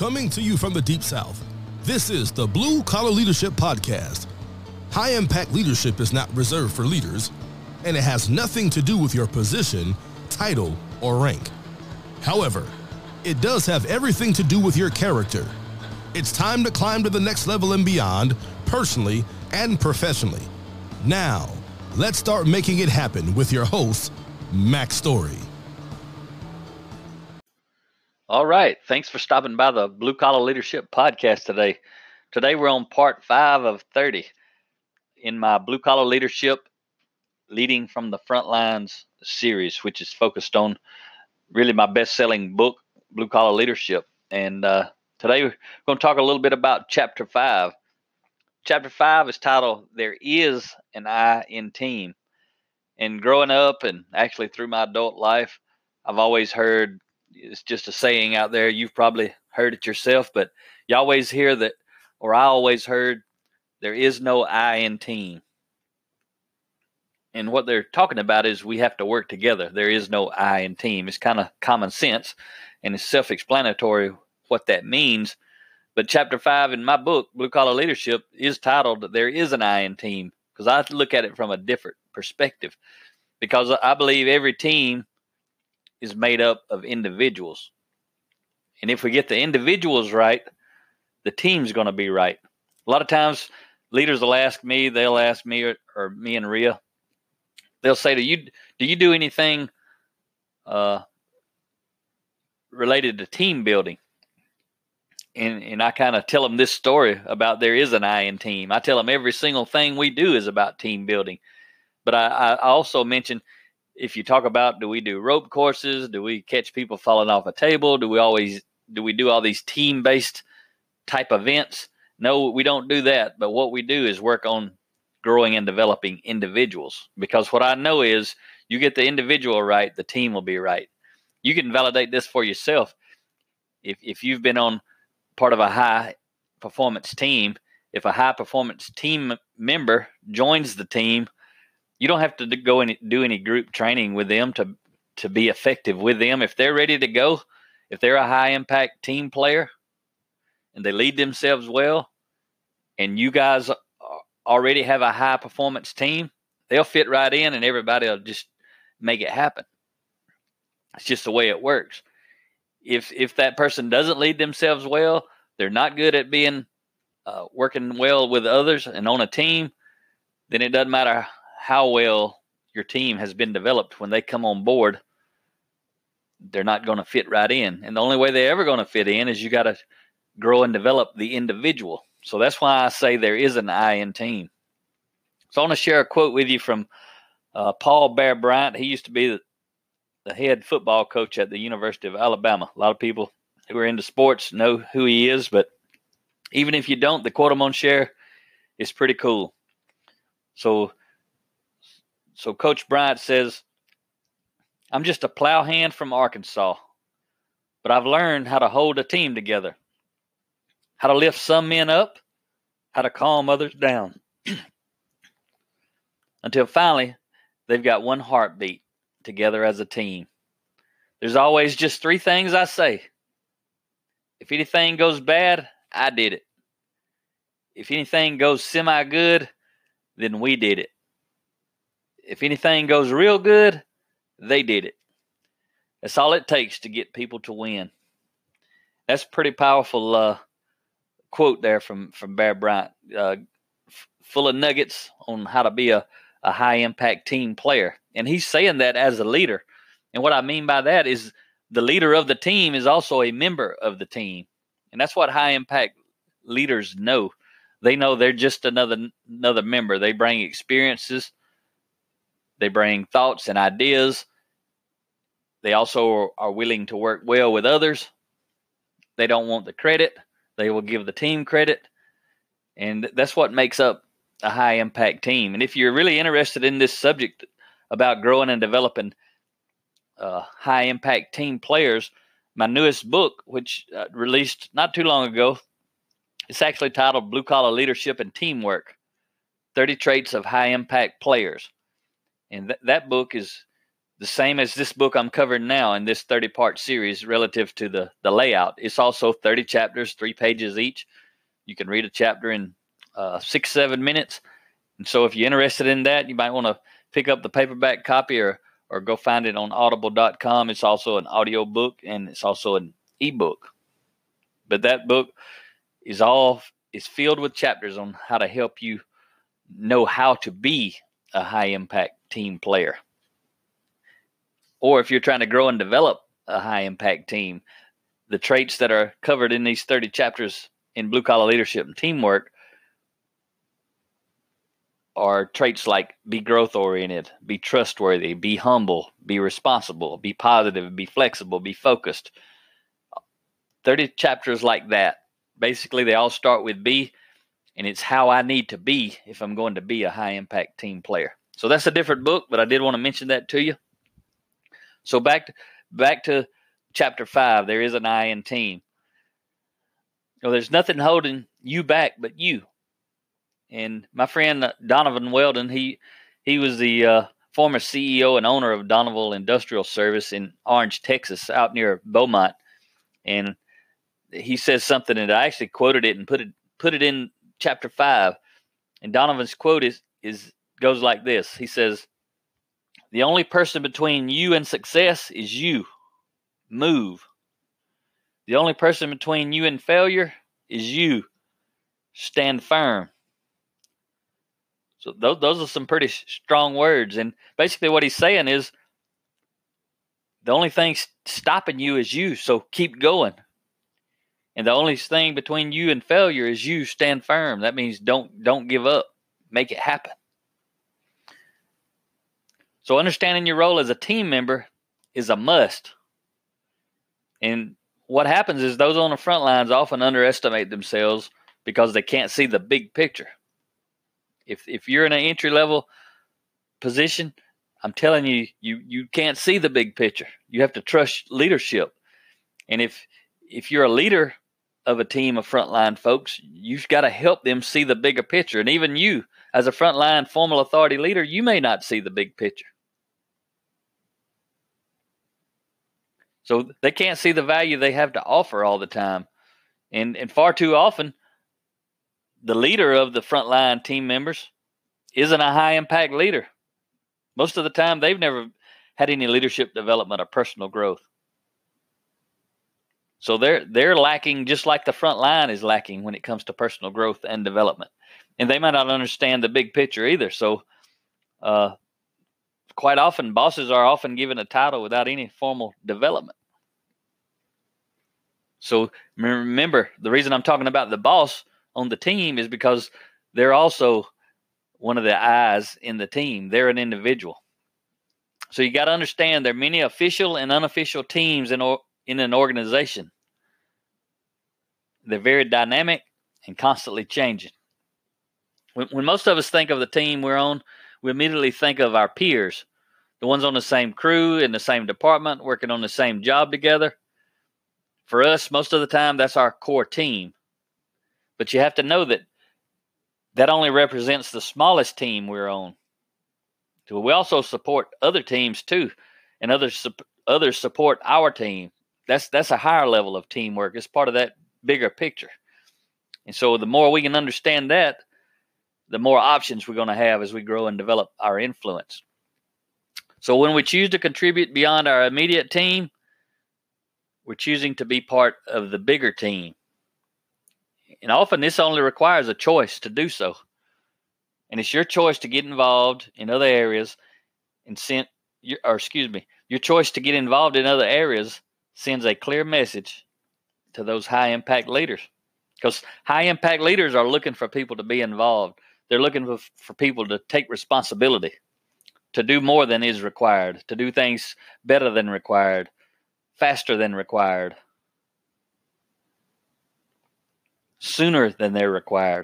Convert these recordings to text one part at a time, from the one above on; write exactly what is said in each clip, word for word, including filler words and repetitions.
Coming to you from the Deep South, this is the Blue Collar Leadership Podcast. High-impact leadership is not reserved for leaders, and it has nothing to do with your position, title, or rank. However, it does have everything to do with your character. It's time to climb to the next level and beyond, personally and professionally. Now, let's start making it happen with your host, Mac Story. All right. Thanks for stopping by the Blue Collar Leadership Podcast today. Today we're on part five of thirty in my Blue Collar Leadership Leading from the Front Lines series, which is focused on really my best-selling book, Blue Collar Leadership. And uh, today we're going to talk a little bit about Chapter five. Chapter five is titled, There Is an I in Team. And growing up and actually through my adult life, I've always heard, it's just a saying out there, you've probably heard it yourself, but you always hear that, or I always heard, there is no I in team. And what they're talking about is we have to work together. There is no I in team. It's kind of common sense, and it's self-explanatory what that means. But chapter five in my book, Blue Collar Leadership, is titled, There Is an I in Team, because I look at it from a different perspective. Because I believe every team is made up of individuals. And if we get the individuals right, the team's going to be right. A lot of times, leaders will ask me, they'll ask me, or, or me and Rhea, they'll say, do you, do you do anything uh, related to team building? And, and I kind of tell them this story about there is an I in team. I tell them every single thing we do is about team building. But I, I also mention, if you talk about, do we do rope courses? Do we catch people falling off a table? Do we always, do we do all these team-based type events? No, we don't do that. But what we do is work on growing and developing individuals. Because what I know is you get the individual right, the team will be right. You can validate this for yourself. If if you've been on part of a high performance team, if a high performance team member joins the team, you don't have to go and do any group training with them to, to be effective with them. If they're ready to go, if they're a high-impact team player and they lead themselves well, and you guys already have a high-performance team, they'll fit right in and everybody will just make it happen. It's just the way it works. If if that person doesn't lead themselves well, they're not good at being uh, working well with others and on a team, then it doesn't matter how well your team has been developed. When they come on board, they're not going to fit right in. And the only way they're ever going to fit in is you got to grow and develop the individual. So that's why I say there is an I in team. So I want to share a quote with you from uh, Paul Bear Bryant. He used to be the, the head football coach at the University of Alabama. A lot of people who are into sports know who he is, but even if you don't, the quote I'm going to share is pretty cool. So So Coach Bryant says, I'm just a plowhand from Arkansas, but I've learned how to hold a team together, how to lift some men up, how to calm others down, until finally they've got one heartbeat together as a team. There's always just three things I say. If anything goes bad, I did it. If anything goes semi-good, then we did it. If anything goes real good, they did it. That's all it takes to get people to win. That's a pretty powerful uh, quote there from, from Bear Bryant, uh, f- full of nuggets on how to be a, a high-impact team player. And he's saying that as a leader. And what I mean by that is the leader of the team is also a member of the team. And that's what high-impact leaders know. They know they're just another another member. They bring experiences. They bring thoughts and ideas. They also are willing to work well with others. They don't want the credit. They will give the team credit. And that's what makes up a high-impact team. And if you're really interested in this subject about growing and developing uh, high-impact team players, my newest book, which uh, released not too long ago, it's actually titled Blue Collar Leadership and Teamwork, thirty Traits of High-Impact Players. And th- that book is the same as this book I'm covering now in this thirty-part series relative to the, the layout. It's also thirty chapters, three pages each. You can read a chapter in uh, six, seven minutes. And so if you're interested in that, you might want to pick up the paperback copy or, or go find it on audible dot com. It's also an audio book, and it's also an ebook. But that book is all is filled with chapters on how to help you know how to be a high-impact team player. Or if you're trying to grow and develop a high-impact team, the traits that are covered in these thirty chapters in Blue Collar Leadership and Teamwork are traits like be growth-oriented, be trustworthy, be humble, be responsible, be positive, be flexible, be focused. thirty chapters like that. Basically, they all start with be, and it's how I need to be if I'm going to be a high-impact team player. So that's a different book, but I did want to mention that to you. So back to, back to chapter five, there is an I in team. You know, there's nothing holding you back but you. And my friend Donovan Weldon, he he was the uh, former C E O and owner of Donovan Industrial Service in Orange, Texas, out near Beaumont. And he says something, and I actually quoted it and put it put it in chapter five. And Donovan's quote is is goes like this. He says, "The only person between you and success is you. Move. The only person between you and failure is you. Stand firm." So those, those are some pretty strong words. And basically what he's saying is the only thing stopping you is you, so keep going. And the only thing between you and failure is you. Stand firm. That means don't don't give up. Make it happen. So understanding your role as a team member is a must. And what happens is those on the front lines often underestimate themselves because they can't see the big picture. If if you're in an entry-level position, I'm telling you, you, you can't see the big picture. You have to trust leadership. And if if you're a leader of a team of frontline folks, you've got to help them see the bigger picture. And even you, as a frontline formal authority leader, you may not see the big picture. So they can't see the value they have to offer all the time. And, and far too often, the leader of the frontline team members isn't a high-impact leader. Most of the time, they've never had any leadership development or personal growth. So they're they're lacking, just like the front line is lacking when it comes to personal growth and development. And they might not understand the big picture either. So uh, quite often, bosses are often given a title without any formal development. So remember, the reason I'm talking about the boss on the team is because they're also one of the eyes in the team. They're an individual. So you got to understand there are many official and unofficial teams in, or, in an organization. They're very dynamic and constantly changing. When, when most of us think of the team we're on, we immediately think of our peers, the ones on the same crew, in the same department, working on the same job together. For us, most of the time, that's our core team. But you have to know that that only represents the smallest team we're on. So we also support other teams too, and others others support our team. That's that's a higher level of teamwork. It's part of that bigger picture. And so the more we can understand that, the more options we're going to have as we grow and develop our influence. So when we choose to contribute beyond our immediate team, we're choosing to be part of the bigger team. And often this only requires a choice to do so. And it's your choice to get involved in other areas and send, or excuse me, your choice to get involved in other areas sends a clear message to those high impact leaders. Because high impact leaders are looking for people to be involved. They're looking for, for people to take responsibility, to do more than is required, to do things better than required, faster than required, sooner than they're required.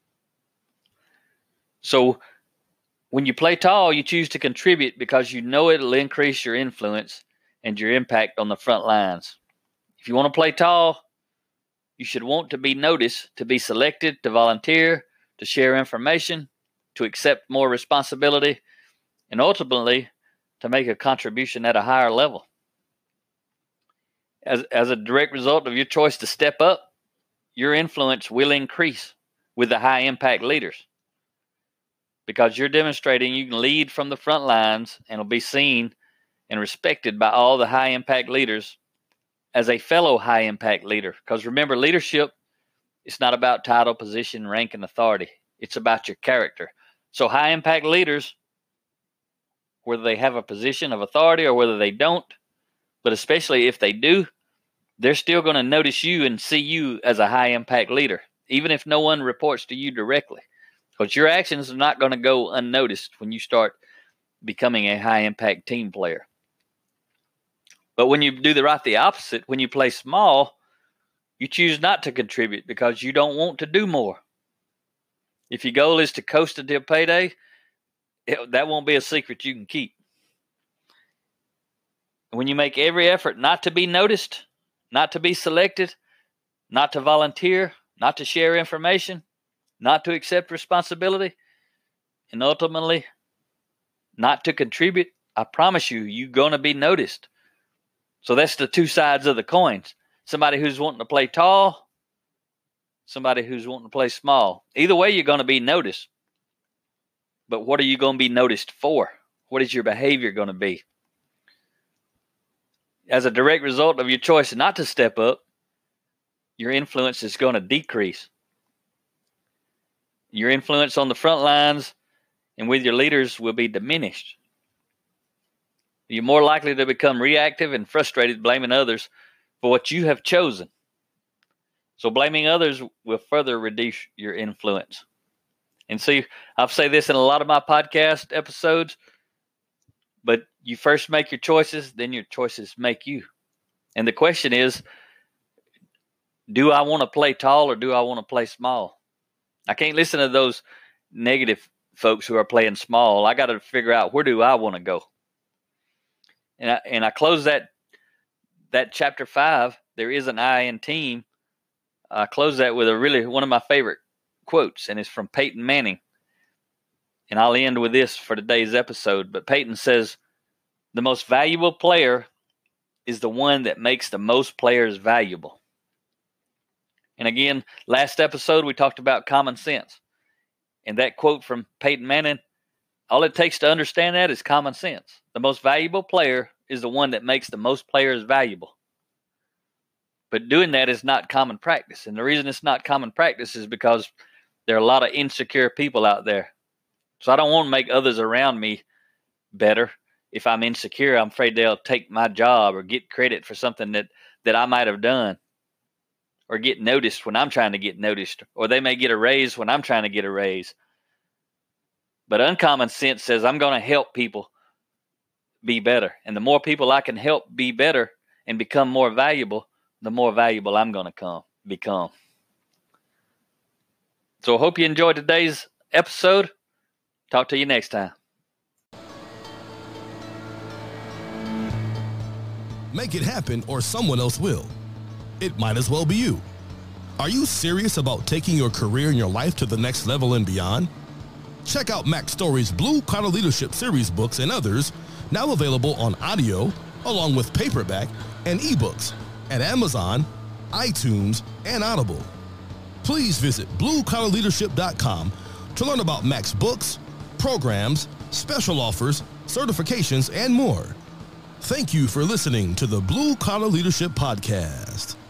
So when you play tall, you choose to contribute because you know it'll increase your influence and your impact on the front lines. If you want to play tall, you should want to be noticed, to be selected, to volunteer, to share information, to accept more responsibility, and ultimately to make a contribution at a higher level. As, as a direct result of your choice to step up, your influence will increase with the high impact leaders, because you're demonstrating you can lead from the front lines and will be seen and respected by all the high impact leaders as a fellow high impact leader. Because remember, leadership, it's not about title, position, rank, and authority. It's about your character. So high impact leaders, whether they have a position of authority or whether they don't, but especially if they do, they're still going to notice you and see you as a high impact leader, even if no one reports to you directly. Because your actions are not going to go unnoticed when you start becoming a high impact team player. But when you do the right, the opposite, when you play small, you choose not to contribute because you don't want to do more. If your goal is to coast until payday, it, that won't be a secret you can keep. When you make every effort not to be noticed, not to be selected, not to volunteer, not to share information, not to accept responsibility, and ultimately not to contribute, I promise you, you're going to be noticed. So that's the two sides of the coins. Somebody who's wanting to play tall, somebody who's wanting to play small. Either way, you're going to be noticed. But what are you going to be noticed for? What is your behavior going to be? As a direct result of your choice not to step up, your influence is going to decrease. Your influence on the front lines and with your leaders will be diminished. You're more likely to become reactive and frustrated, blaming others for what you have chosen. So blaming others will further reduce your influence. And see, I've said this in a lot of my podcast episodes, but you first make your choices, then your choices make you. And the question is, do I want to play tall or do I want to play small? I can't listen to those negative folks who are playing small. I got to figure out, where do I want to go? And I, and I close that that chapter five, There Is an I in Team. I close that with a really one of my favorite quotes, and it's from Peyton Manning. And I'll end with this for today's episode. But Peyton says, the most valuable player is the one that makes the most players valuable. And again, last episode we talked about common sense. And that quote from Peyton Manning, all it takes to understand that is common sense. The most valuable player is the one that makes the most players valuable. But doing that is not common practice. And the reason it's not common practice is because there are a lot of insecure people out there. So I don't want to make others around me better. If I'm insecure, I'm afraid they'll take my job or get credit for something that, that I might have done, or get noticed when I'm trying to get noticed, or they may get a raise when I'm trying to get a raise. But uncommon sense says I'm going to help people be better. And the more people I can help be better and become more valuable, the more valuable I'm going to come become. So I hope you enjoyed today's episode. Talk to you next time. Make it happen or someone else will. It might as well be you. Are you serious about taking your career and your life to the next level and beyond? Check out Mac Story's Blue Collar Leadership Series books and others, now available on audio, along with paperback and ebooks at Amazon, iTunes, and Audible. Please visit blue collar leadership dot com to learn about Mac's books, programs, special offers, certifications, and more. Thank you for listening to the Blue Collar Leadership Podcast.